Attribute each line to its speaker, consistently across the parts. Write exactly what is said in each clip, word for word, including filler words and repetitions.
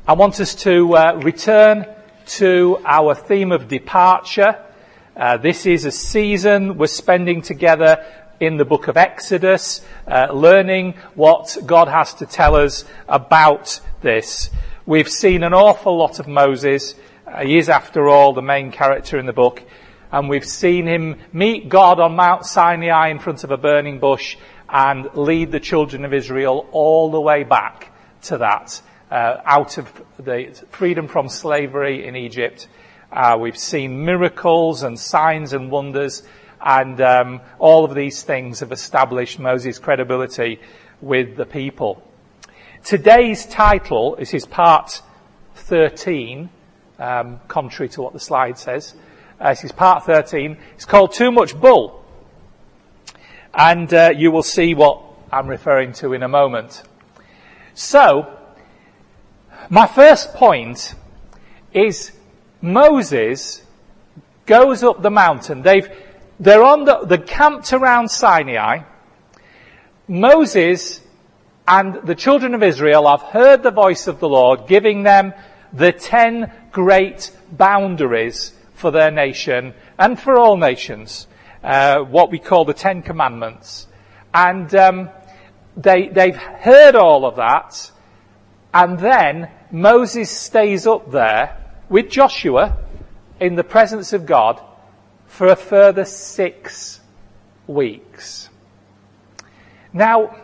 Speaker 1: I want us to uh, return to our theme of departure. Uh, this is a season we're spending together in the book of Exodus, uh, learning what God has to tell us about this. We've seen an awful lot of Moses. Uh, he is, after all, the main character in the book. And we've seen him meet God on Mount Sinai in front of a burning bush and lead the children of Israel all the way back to that. Uh, out of the freedom from slavery in Egypt. Uh, we've seen miracles and signs and wonders, and um, all of these things have established Moses' credibility with the people. Today's title is his part thirteen, um, contrary to what the slide says. Uh, this is part thirteen. It's called Too Much Bull. And uh, you will see what I'm referring to in a moment. So, my first point is Moses goes up the mountain. They've, they're on the, they're camped around Sinai. Moses and the children of Israel have heard the voice of the Lord giving them the ten great boundaries for their nation and for all nations, uh, what we call the Ten Commandments. And um, they, they've heard all of that, and then Moses stays up there with Joshua in the presence of God for a further six weeks. Now,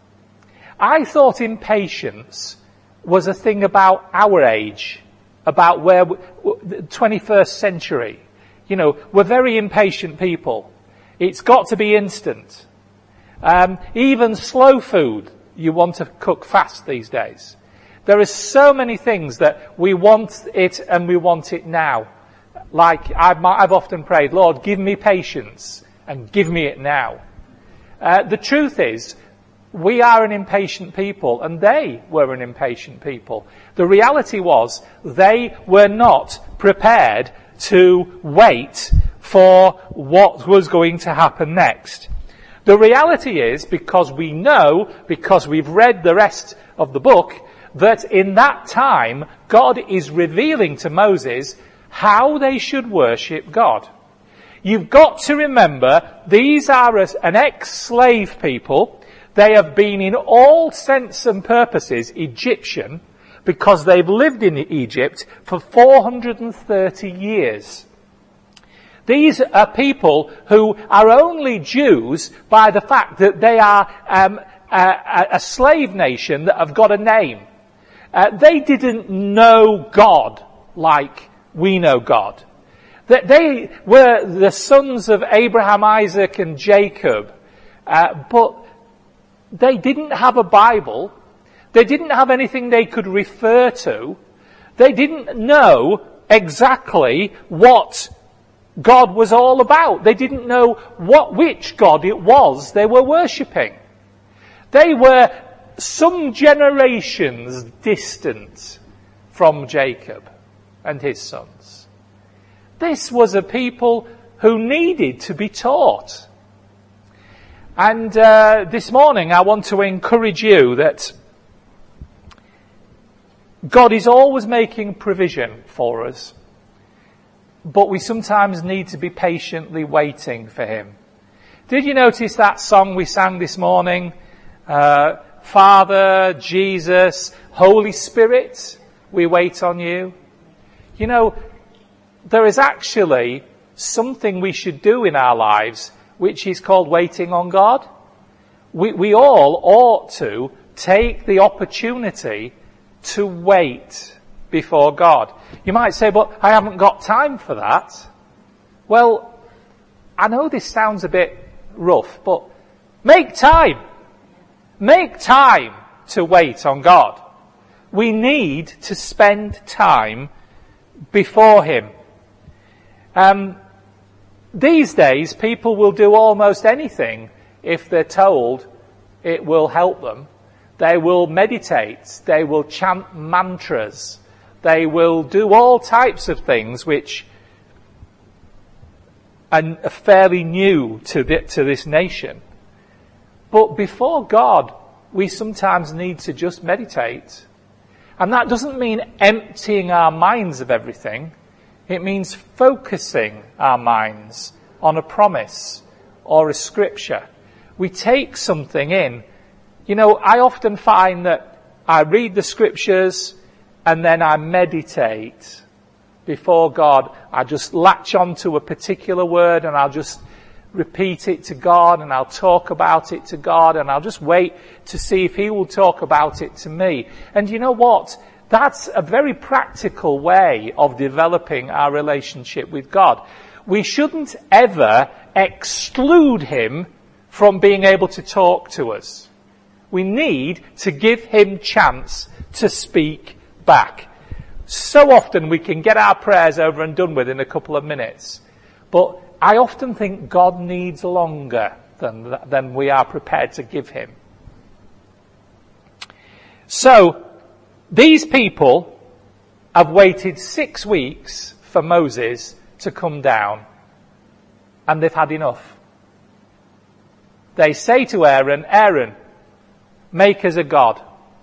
Speaker 1: I thought impatience was a thing about our age, about where we, the twenty-first century. You know, we're very impatient people. It's got to be instant. Um, even slow food, you want to cook fast these days. There are so many things that we want it and we want it now. Like I've, I've often prayed, Lord, give me patience and give me it now. Uh, the truth is, we are an impatient people and they were an impatient people. The reality was they were not prepared to wait for what was going to happen next. The reality is, because we know, because we've read the rest of the book, that in that time, God is revealing to Moses how they should worship God. You've got to remember, these are an ex-slave people. They have been in all sense and purposes Egyptian because they've lived in Egypt for four hundred thirty years. These are people who are only Jews by the fact that they are um, a, a slave nation that have got a name. Uh, they didn't know God like we know God. That they were the sons of Abraham, Isaac and Jacob, uh, but they didn't have a Bible. They didn't have anything they could refer to. They didn't know exactly what God was all about. They didn't know what which God it was they were worshipping. They were some generations distant from Jacob and his sons. This was a people who needed to be taught. And uh, this morning I want to encourage you that God is always making provision for us, but we sometimes need to be patiently waiting for him. Did you notice that song we sang this morning? Uh, Father, Jesus, Holy Spirit, we wait on you. You know, there is actually something we should do in our lives which is called waiting on God. We, we all ought to take the opportunity to wait before God. You might say, but I haven't got time for that. Well, I know this sounds a bit rough, but make time. Make time to wait on God. We need to spend time before him. Um, these days, people will do almost anything if they're told it will help them. They will meditate. They will chant mantras. They will do all types of things which are fairly new to, the, to this nation. But before God, we sometimes need to just meditate. And that doesn't mean emptying our minds of everything. It means focusing our minds on a promise or a scripture. We take something in. You know, I often find that I read the scriptures and then I meditate before God. I just latch on to a particular word and I'll just repeat it to God, and I'll talk about it to God, and I'll just wait to see if he will talk about it to me. And you know what? That's a very practical way of developing our relationship with God. We shouldn't ever exclude him from being able to talk to us. We need to give him chance to speak back. So often we can get our prayers over and done with in a couple of minutes. But I often think God needs longer than, than we are prepared to give him. So, these people have waited six weeks for Moses to come down, and they've had enough. They say to Aaron, Aaron, make us a god.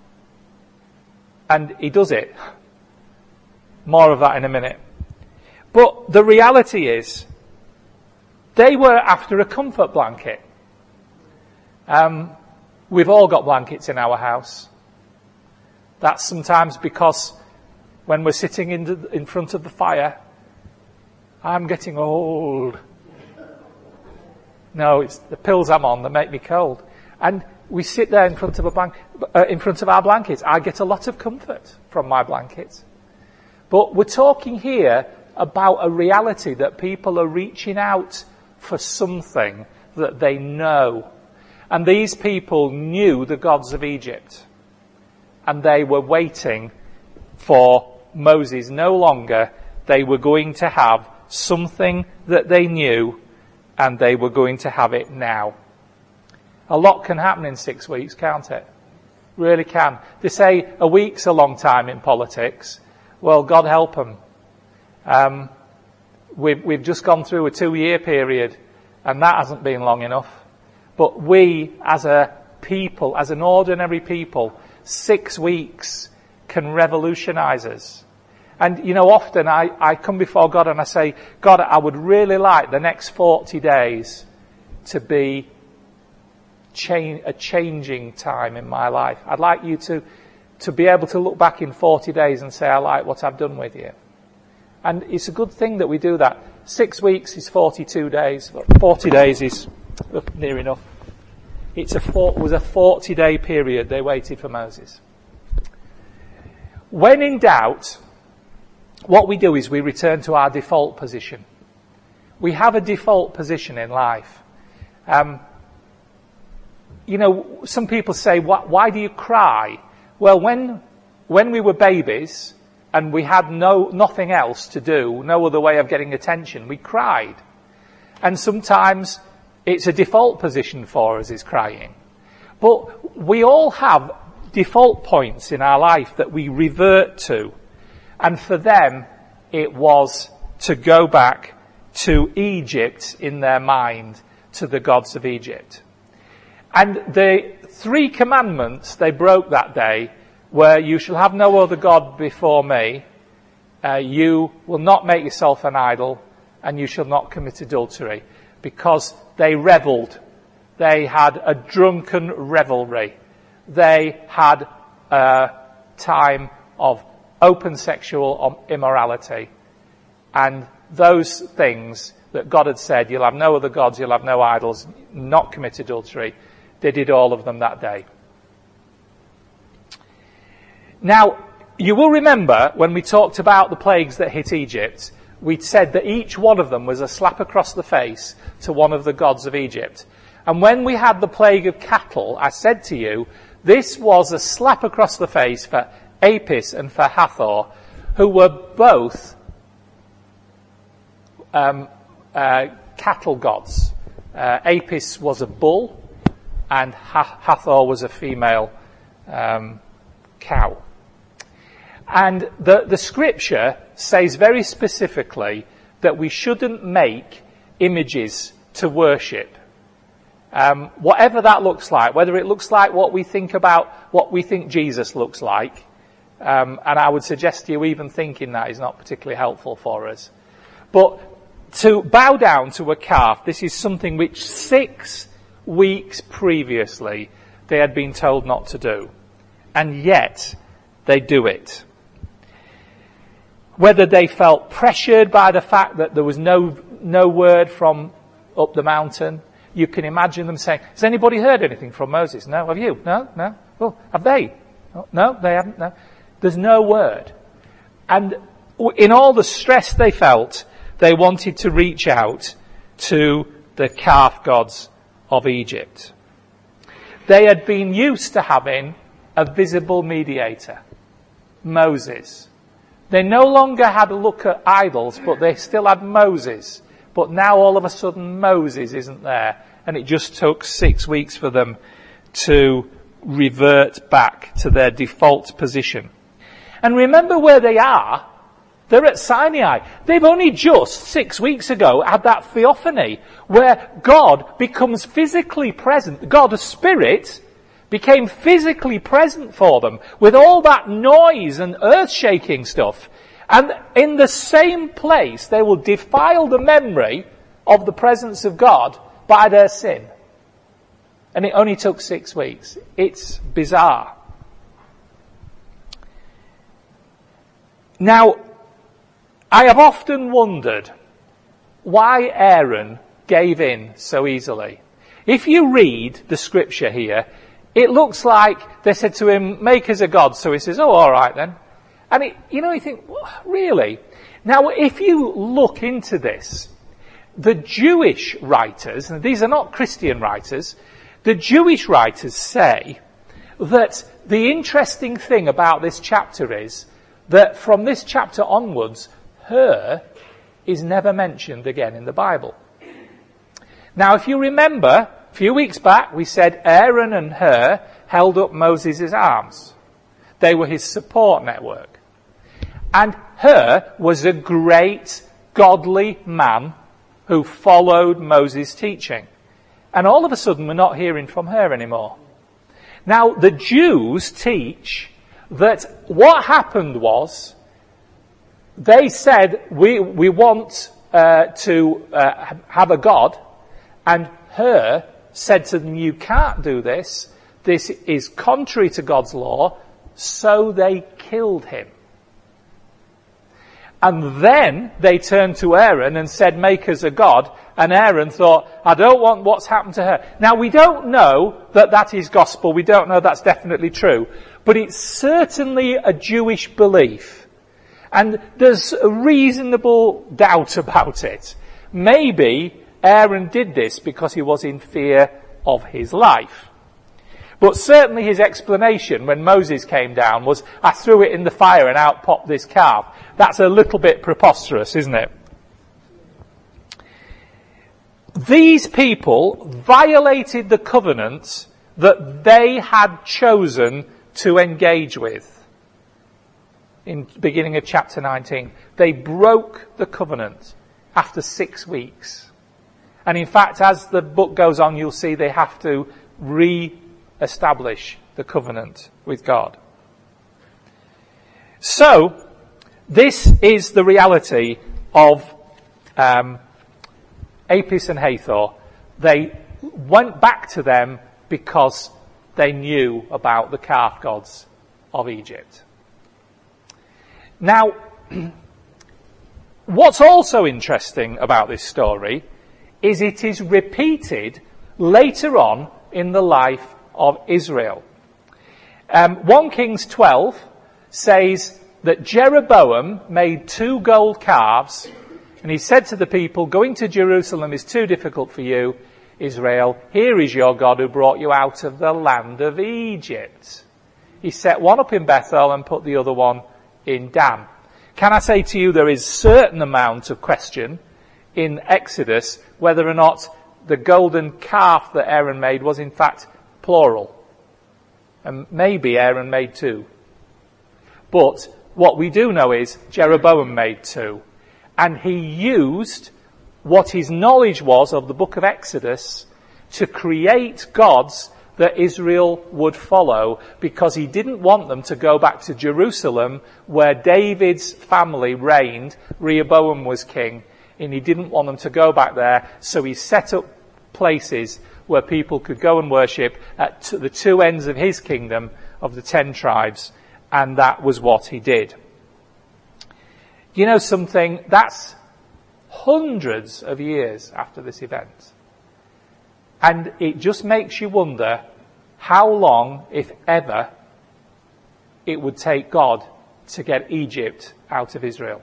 Speaker 1: And he does it. More of that in a minute. But the reality is, they were after a comfort blanket. Um, we've all got blankets in our house. That's sometimes because when we're sitting in, the, in front of the fire, I'm getting old. No, it's the pills I'm on that make me cold. And we sit there in front of a blank, uh, in front of our blankets. I get a lot of comfort from my blankets. But we're talking here about a reality that people are reaching out for something that they know. And these people knew the gods of Egypt. And they were waiting for Moses. No longer. They were going to have something that they knew, and they were going to have it now. A lot can happen in six weeks, can't it? Really can. They say a week's a long time in politics. Well, God help them. Um, we've, we've just gone through a two-year period, and that hasn't been long enough. But we, as a people, as an ordinary people, six weeks can revolutionize us. And, you know, often I, I come before God and I say, God, I would really like the next forty days to be change, a changing time in my life. I'd like you to, to be able to look back in forty days and say, I like what I've done with you. And it's a good thing that we do that. Six weeks is forty-two days. forty days is near enough. It's a four, was a forty-day period they waited for Moses. When in doubt, what we do is we return to our default position. We have a default position in life. Um, you know, some people say, why, why do you cry? Well, when when we were babies and we had no nothing else to do, no other way of getting attention, we cried. And sometimes it's a default position for us, is crying. But we all have default points in our life that we revert to. And for them, it was to go back to Egypt in their mind, to the gods of Egypt. And the three commandments they broke that day were, you shall have no other God before me, uh, you will not make yourself an idol, and you shall not commit adultery. Because they revelled. They had a drunken revelry. They had a time of open sexual immorality. And those things that God had said, you'll have no other gods, you'll have no idols, not commit adultery, they did all of them that day. Now, you will remember when we talked about the plagues that hit Egypt, we'd said that each one of them was a slap across the face to one of the gods of Egypt. And when we had the plague of cattle, I said to you, this was a slap across the face for Apis and for Hathor, who were both um, uh, cattle gods. Uh, Apis was a bull, and ha- Hathor was a female um, cow. And the, the scripture says very specifically that we shouldn't make images to worship. Um, whatever that looks like, whether it looks like what we think about, what we think Jesus looks like, Um, and I would suggest to you even thinking that is not particularly helpful for us. But to bow down to a calf, this is something which six weeks previously they had been told not to do. And yet they do it. Whether they felt pressured by the fact that there was no no word from up the mountain, you can imagine them saying, has anybody heard anything from Moses? No. Have you? No? No? Oh, have they? No, they haven't. No. There's no word. And in all the stress they felt, they wanted to reach out to the calf gods of Egypt. They had been used to having a visible mediator, Moses. They no longer had a look at idols, but they still had Moses. But now all of a sudden Moses isn't there. And it just took six weeks for them to revert back to their default position. And remember where they are. They're at Sinai. They've only just six weeks ago had that theophany where God becomes physically present. God, a spirit, became physically present for them with all that noise and earth-shaking stuff. And in the same place, they will defile the memory of the presence of God by their sin. And it only took six weeks. It's bizarre. Now, I have often wondered why Aaron gave in so easily. If you read the scripture here, it looks like they said to him, make us a god. So he says, oh, all right then. And, it, you know, you think, really? Now, if you look into this, the Jewish writers, and these are not Christian writers, the Jewish writers say that the interesting thing about this chapter is that from this chapter onwards, her is never mentioned again in the Bible. Now, if you remember, a few weeks back, we said Aaron and her held up Moses' arms. They were his support network. And her was a great godly man who followed Moses' teaching. And all of a sudden, we're not hearing from her anymore. Now, the Jews teach that what happened was, they said, we, we want uh, to uh, have a god, and her said to them, you can't do this. This is contrary to God's law. So they killed him. And then they turned to Aaron and said, make us a god. And Aaron thought, I don't want what's happened to her. Now, we don't know that that is gospel. We don't know that's definitely true. But it's certainly a Jewish belief. And there's a reasonable doubt about it. Maybe Aaron did this because he was in fear of his life. But certainly his explanation when Moses came down was, I threw it in the fire and out popped this calf. That's a little bit preposterous, isn't it? These people violated the covenant that they had chosen to engage with. In the beginning of chapter nineteen, they broke the covenant after six weeks. And in fact, as the book goes on, you'll see they have to re-establish the covenant with God. So, this is the reality of um, Apis and Hathor. They went back to them because they knew about the calf gods of Egypt. Now, what's also interesting about this story is it is repeated later on in the life of Israel. Um, First Kings twelve says that Jeroboam made two gold calves, and he said to the people, going to Jerusalem is too difficult for you, Israel. Here is your God who brought you out of the land of Egypt. He set one up in Bethel and put the other one in Dan. Can I say to you, there is certain amount of question in Exodus whether or not the golden calf that Aaron made was in fact plural. And maybe Aaron made two. But what we do know is Jeroboam made two. And he used what his knowledge was of the book of Exodus to create gods that Israel would follow, because he didn't want them to go back to Jerusalem, where David's family reigned. Rehoboam was king, and he didn't want them to go back there, so he set up places where people could go and worship at t- the two ends of his kingdom of the ten tribes, and that was what he did. You know something? That's hundreds of years after this event. And it just makes you wonder how long, if ever, it would take God to get Egypt out of Israel.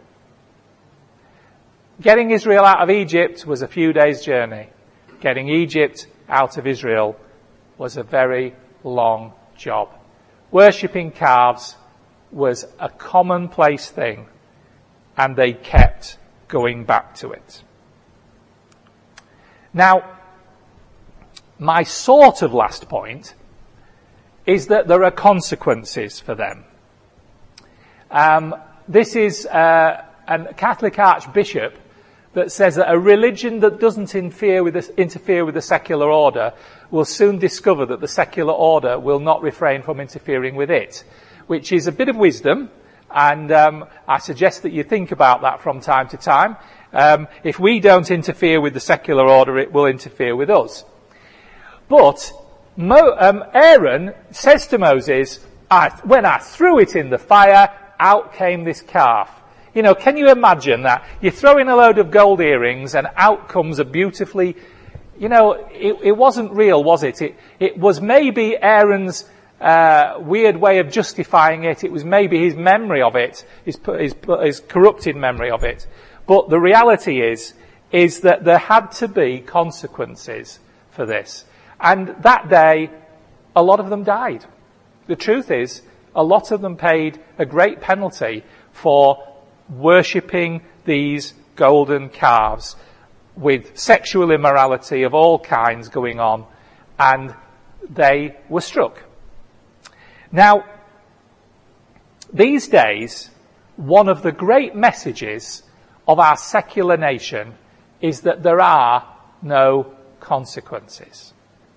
Speaker 1: Getting Israel out of Egypt was a few days' journey. Getting Egypt out of Israel was a very long job. Worshipping calves was a commonplace thing, and they kept going back to it. Now, my sort of last point is that there are consequences for them. Um, this is uh, a Catholic archbishop that says that a religion that doesn't interfere with the, interfere with the secular order will soon discover that the secular order will not refrain from interfering with it, which is a bit of wisdom, and um, I suggest that you think about that from time to time. Um, if we don't interfere with the secular order, it will interfere with us. But Mo, um, Aaron says to Moses, I, when I threw it in the fire, out came this calf. You know, can you imagine that? You throw in a load of gold earrings and out comes a beautifully, you know, it, it wasn't real, was it? It, it was maybe Aaron's uh, weird way of justifying it. It was maybe his memory of it, his, his, his corrupted memory of it. But the reality is, is that there had to be consequences for this. And that day, a lot of them died. The truth is, a lot of them paid a great penalty for worshipping these golden calves with sexual immorality of all kinds going on, and they were struck. Now, these days, one of the great messages of our secular nation is that there are no consequences.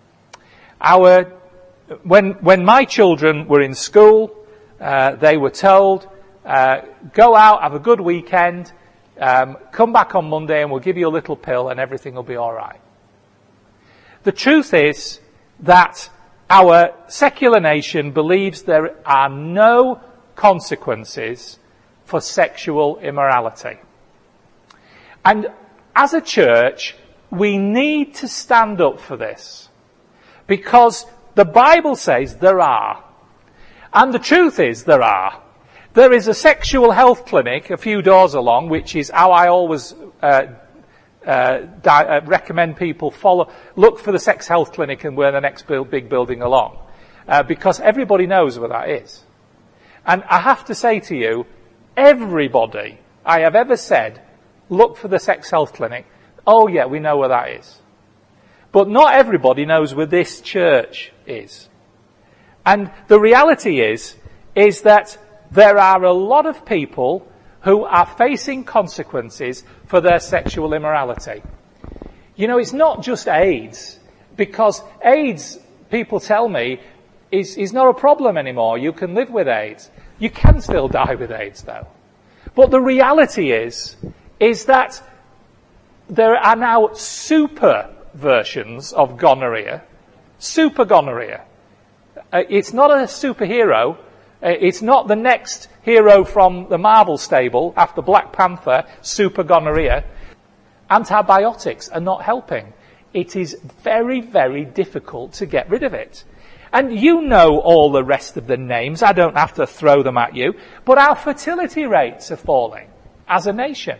Speaker 1: Our, when, when my children were in school, uh, they were told, uh, go out, have a good weekend, um, come back on Monday and we'll give you a little pill and everything will be all right. The truth is that our secular nation believes there are no consequences for sexual immorality. And as a church, we need to stand up for this, because the Bible says there are. And the truth is there are. There is a sexual health clinic a few doors along, which is how I always uh, uh, di- uh, recommend people follow, look for the sex health clinic and we're the next build, big building along, uh, because everybody knows where that is. And I have to say to you, everybody I have ever said, look for the sex health clinic, oh yeah, we know where that is. But not everybody knows where this church is. And the reality is, is that there are a lot of people who are facing consequences for their sexual immorality. You know, it's not just AIDS, because AIDS, people tell me, is, is not a problem anymore. You can live with AIDS. You can still die with AIDS, though. But the reality is, is that there are now super versions of gonorrhea, super gonorrhea. Uh, it's not a superhero. Uh, it's not the next hero from the Marvel stable after Black Panther, super gonorrhea. Antibiotics are not helping. It is very, very difficult to get rid of it. And you know all the rest of the names. I don't have to throw them at you. But our fertility rates are falling as a nation.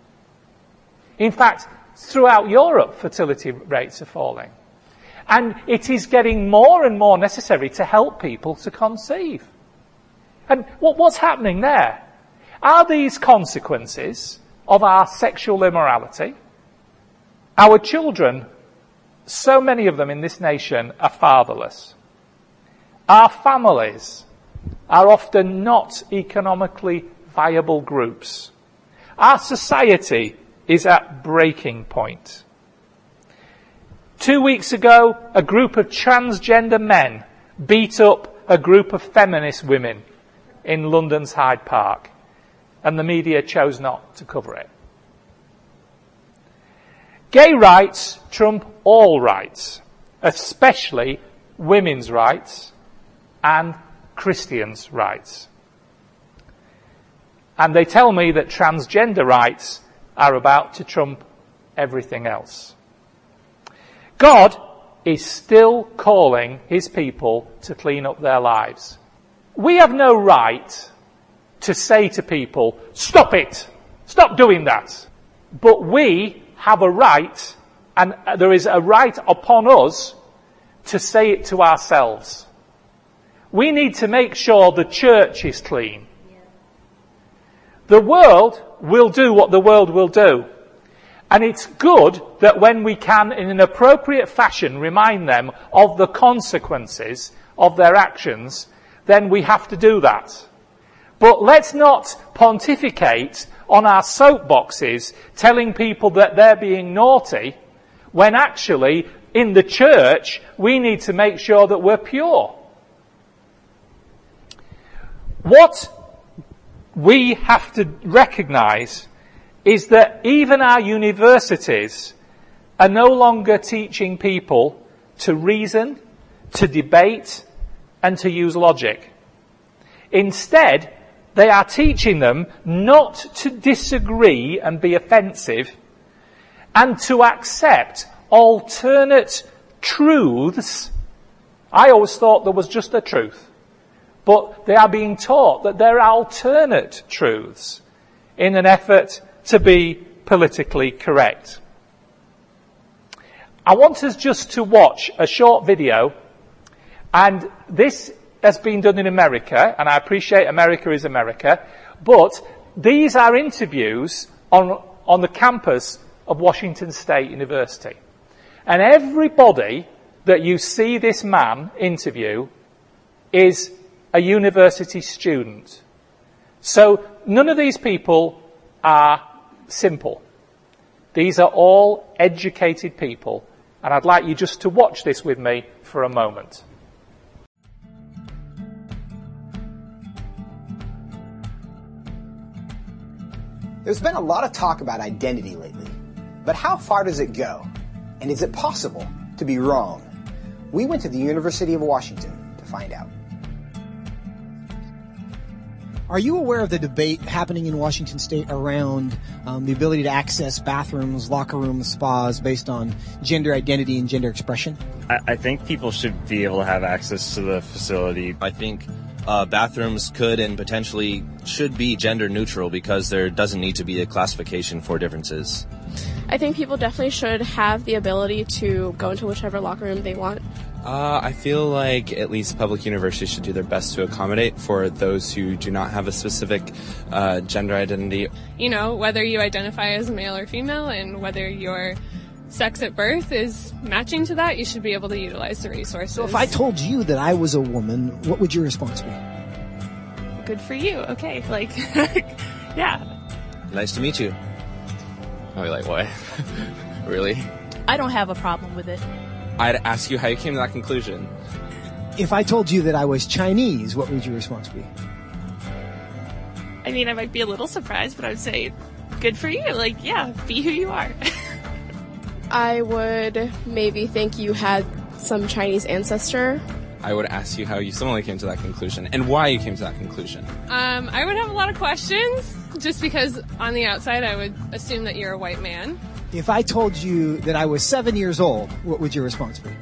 Speaker 1: In fact, throughout Europe, fertility rates are falling. And it is getting more and more necessary to help people to conceive. And what, what's happening there? Are these consequences of our sexual immorality? Our children, so many of them in this nation, are fatherless. Our families are often not economically viable groups. Our society is at breaking point. Two weeks ago, a group of transgender men beat up a group of feminist women in London's Hyde Park, and the media chose not to cover it. Gay rights trump all rights, especially women's rights and Christians' rights. And they tell me that transgender rights are about to trump everything else. God is still calling his people to clean up their lives. We have no right to say to people, stop it, stop doing that. But we have a right, and there is a right upon us to say it to ourselves. We need to make sure the church is clean. The world will do what the world will do. And it's good that when we can, in an appropriate fashion, remind them of the consequences of their actions, then we have to do that. But let's not pontificate on our soapboxes telling people that they're being naughty, when actually, in the church, we need to make sure that we're pure. What we have to recognise is that even our universities are no longer teaching people to reason, to debate, and to use logic. Instead, they are teaching them not to disagree and be offensive, and to accept alternate truths. I always thought there was just a truth. But they are being taught that there are alternate truths in an effort to be politically correct. I want us just to watch a short video, and this has been done in America, and I appreciate America is America, but these are interviews on, on the campus of Washington State University. And everybody that you see this man interview is a university student. So none of these people are simple. These are all educated people. And I'd like you just to watch this with me for a moment.
Speaker 2: There's been a lot of talk about identity lately. But how far does it go? And is it possible to be wrong? We went to the University of Washington to find out.
Speaker 3: Are you aware of the debate happening in Washington State around um, the ability to access bathrooms, locker rooms, spas based on gender identity and gender expression?
Speaker 4: I, I think people should be able to have access to the facility.
Speaker 5: I think uh, bathrooms could and potentially should be gender neutral because there doesn't need to be a classification for differences.
Speaker 6: I think people definitely should have the ability to go into whichever locker room they want.
Speaker 7: Uh, I feel like at least public universities should do their best to accommodate for those who do not have a specific uh, gender identity.
Speaker 8: You know, whether you identify as male or female and whether your sex at birth is matching to that, you should be able to utilize the resources.
Speaker 3: So if I told you that I was a woman, what would your response be?
Speaker 8: Good for you. Okay, like, yeah.
Speaker 5: Nice to meet you.
Speaker 7: I'll be like, what? Really?
Speaker 9: I don't have a problem with it.
Speaker 7: I'd ask you how you came to that conclusion.
Speaker 3: If I told you that I was Chinese, what would your response be?
Speaker 8: I mean, I might be a little surprised, but I would say, good for you. Like, yeah, be who you are.
Speaker 6: I would maybe think you had some Chinese ancestor.
Speaker 7: I would ask you how you similarly came to that conclusion and why you came to that conclusion.
Speaker 8: Um, I would have a lot of questions, just because on the outside I would assume that you're a white man.
Speaker 3: If I told you that I was seven years old, what would your response be?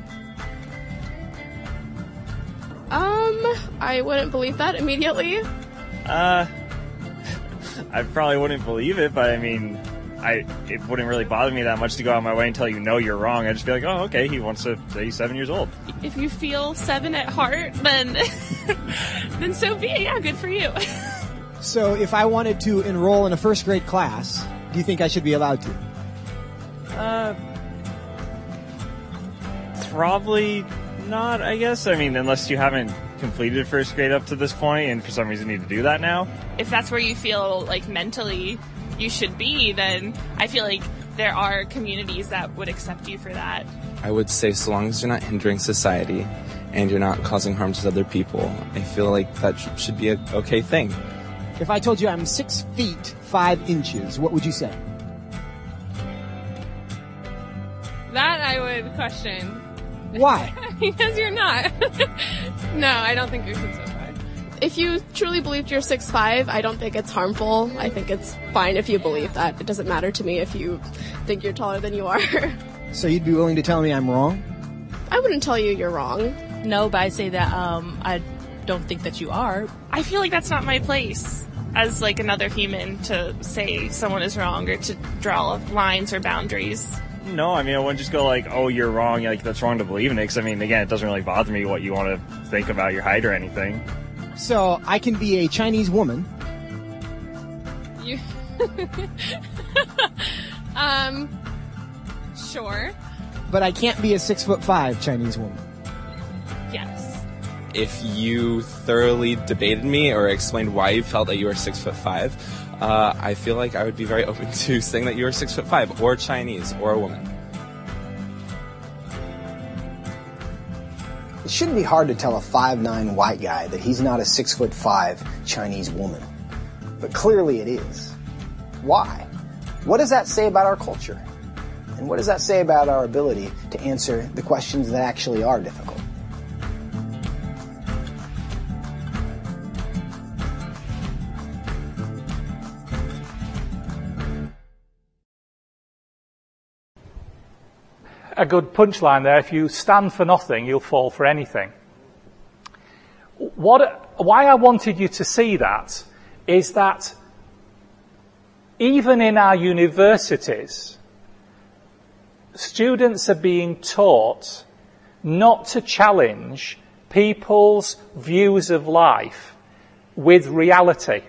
Speaker 6: Um, I wouldn't believe that immediately.
Speaker 4: Uh, I probably wouldn't believe it, but I mean, I it wouldn't really bother me that much to go out of my way and tell you, no, you're wrong. I'd just be like, oh, okay, he wants to say he's seven years old.
Speaker 8: If you feel seven at heart, then, then so be it. Yeah, good for you.
Speaker 3: So if I wanted to enroll in a first grade class, do you think I should be allowed to?
Speaker 4: Uh, probably not, I guess. I mean, unless you haven't completed first grade up to this point and for some reason need to do that now.
Speaker 8: If that's where you feel like mentally you should be, then I feel like there are communities that would accept you for that.
Speaker 7: I would say so long as you're not hindering society and you're not causing harm to other people, I feel like that sh- should be a okay thing.
Speaker 3: If I told you I'm six feet, five inches, what would you say?
Speaker 8: That I would question.
Speaker 3: Why?
Speaker 8: Because you're not. No, I don't think you're six foot five.
Speaker 6: If you truly believed you're six five, I don't think it's harmful. I think it's fine if you believe that. It doesn't matter to me if you think you're taller than you are.
Speaker 3: So you'd be willing to tell me I'm wrong?
Speaker 6: I wouldn't tell you you're wrong.
Speaker 9: No, but I say that um, I don't think that you are.
Speaker 10: I feel like that's not my place as like another human to say someone is wrong or to draw lines or boundaries.
Speaker 4: No, I mean, I wouldn't just go like, oh, you're wrong, like, that's wrong to believe in it, because, I mean, again, it doesn't really bother me what you want to think about your height or anything.
Speaker 3: So, I can be a Chinese woman.
Speaker 8: You... um, sure.
Speaker 3: But I can't be a six foot five Chinese woman.
Speaker 8: Yes.
Speaker 7: If you thoroughly debated me or explained why you felt that you were six foot five, uh, I feel like I would be very open to saying that you were six foot five, or Chinese, or a woman.
Speaker 2: It shouldn't be hard to tell a five nine white guy that he's not a six foot five Chinese woman. But clearly it is. Why? What does that say about our culture? And what does that say about our ability to answer the questions that actually are difficult?
Speaker 1: A good punchline there. If you stand for nothing, you'll fall for anything. What, why I wanted you to see that is that even in our universities, students are being taught not to challenge people's views of life with reality.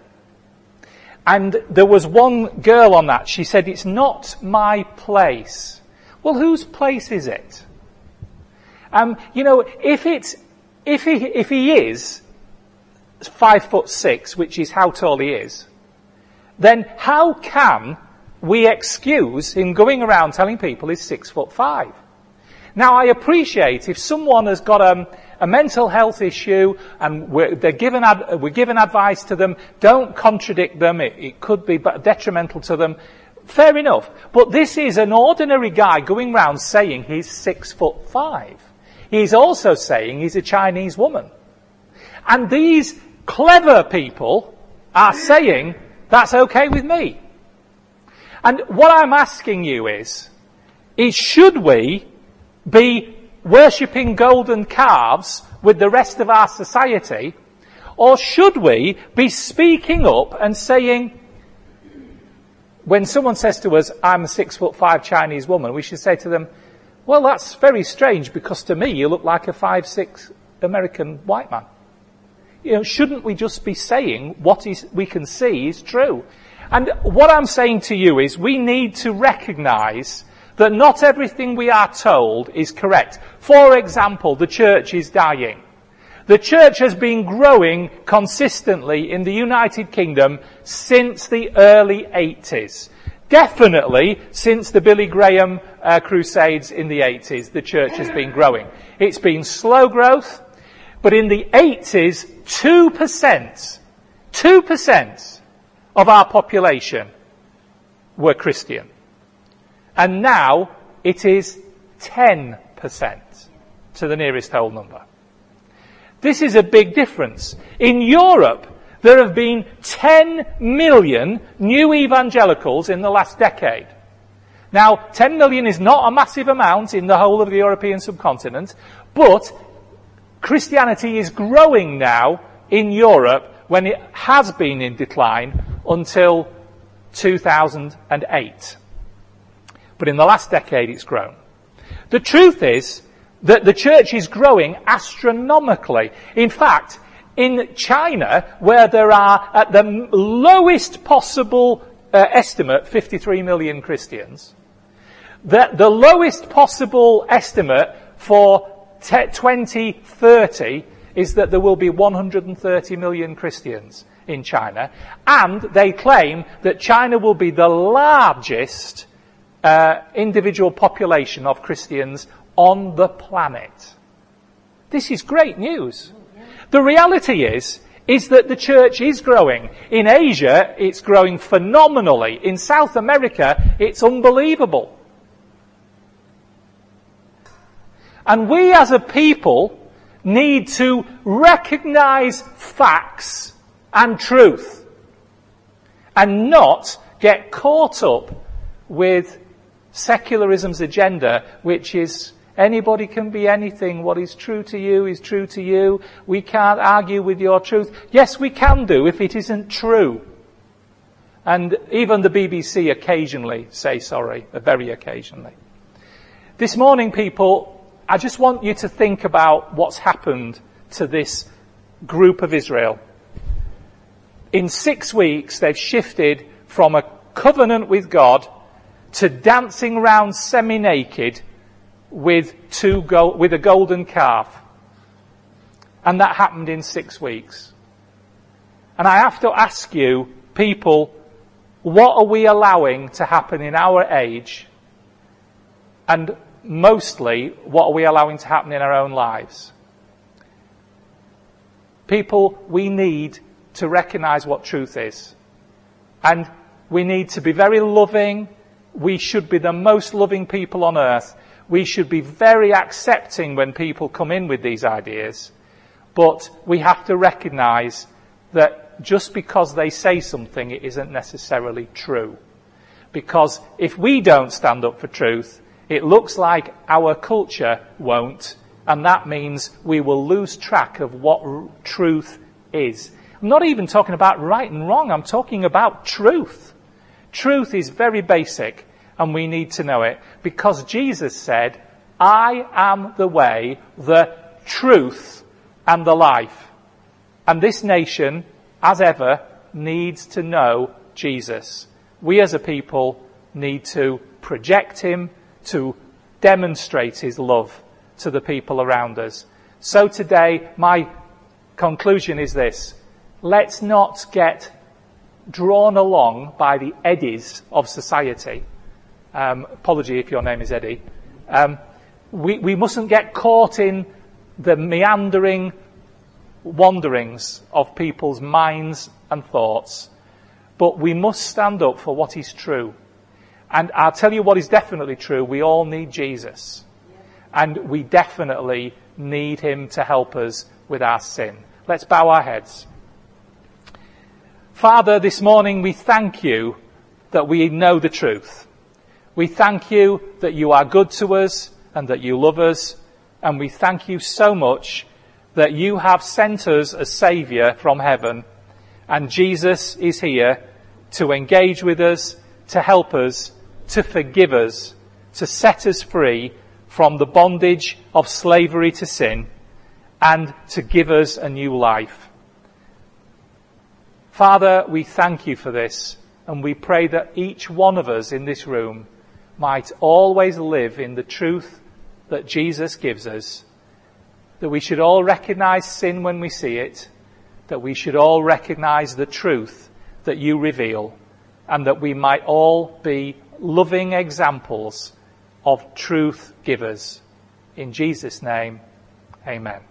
Speaker 1: And there was one girl on that. She said, "It's not my place." Well, whose place is it? Um, you know, if it's, if he, if he is five foot six, which is how tall he is, then how can we excuse him going around telling people he's six foot five? Now, I appreciate if someone has got a, a mental health issue and we're, they're given ad, we're given advice to them, don't contradict them. It, it could be detrimental to them. Fair enough. But this is an ordinary guy going round saying he's six foot five. He's also saying he's a Chinese woman. And these clever people are saying that's okay with me. And what I'm asking you is, is should we be worshipping golden calves with the rest of our society, or should we be speaking up and saying, when someone says to us, I'm a six foot five Chinese woman, we should say to them, well, that's very strange because to me you look like a five six American white man. You know, shouldn't we just be saying what is, we can see is true? And what I'm saying to you is we need to recognise that not everything we are told is correct. For example, the church is dying. The church has been growing consistently in the United Kingdom since the early eighties. Definitely since the Billy Graham uh, crusades in the eighties, the church has been growing. It's been slow growth, but in the eighties, two percent, two percent of our population were Christian. And now it is ten percent to the nearest whole number. This is a big difference. In Europe, there have been ten million new evangelicals in the last decade. Now, ten million is not a massive amount in the whole of the European subcontinent, but Christianity is growing now in Europe when it has been in decline until two thousand eight. But in the last decade, it's grown. The truth is that the church is growing astronomically. In fact, in China, where there are, at the lowest possible uh, estimate, fifty-three million Christians, the, the lowest possible estimate for twenty thirty is that there will be one hundred thirty million Christians in China. And they claim that China will be the largest uh, individual population of Christians on the planet. This is great news. The reality is, is that the church is growing. In Asia, it's growing phenomenally. In South America, it's unbelievable. And we as a people need to recognize facts and truth and not get caught up with secularism's agenda, which is anybody can be anything. What is true to you is true to you. We can't argue with your truth. Yes, we can do if it isn't true. And even the B B C occasionally say sorry, very occasionally. This morning, people, I just want you to think about what's happened to this group of Israel. In six weeks, they've shifted from a covenant with God to dancing around semi-naked with two go- with a golden calf. And that happened in six weeks. And I have to ask you, people, what are we allowing to happen in our age? And mostly, what are we allowing to happen in our own lives? People, we need to recognize what truth is. And we need to be very loving. We should be the most loving people on earth. We should be very accepting when people come in with these ideas. But we have to recognize that just because they say something, it isn't necessarily true. Because if we don't stand up for truth, it looks like our culture won't, and that means we will lose track of what r- truth is. I'm not even talking about right and wrong, I'm talking about truth. Truth is very basic, and we need to know it, because Jesus said, I am the way, the truth, and the life. And this nation, as ever, needs to know Jesus. We as a people need to project him, to demonstrate his love to the people around us. So today, my conclusion is this. Let's not get drawn along by the eddies of society. Um, apology if your name is Eddie. Um, we, we mustn't get caught in the meandering wanderings of people's minds and thoughts. But we must stand up for what is true. And I'll tell you what is definitely true. We all need Jesus. And we definitely need him to help us with our sin. Let's bow our heads. Father, this morning we thank you that we know the truth. We thank you that you are good to us and that you love us. And we thank you so much that you have sent us a Saviour from heaven. And Jesus is here to engage with us, to help us, to forgive us, to set us free from the bondage of slavery to sin, and to give us a new life. Father, we thank you for this, and we pray that each one of us in this room might always live in the truth that Jesus gives us, that we should all recognize sin when we see it, that we should all recognize the truth that you reveal, and that we might all be loving examples of truth givers. In Jesus' name, amen.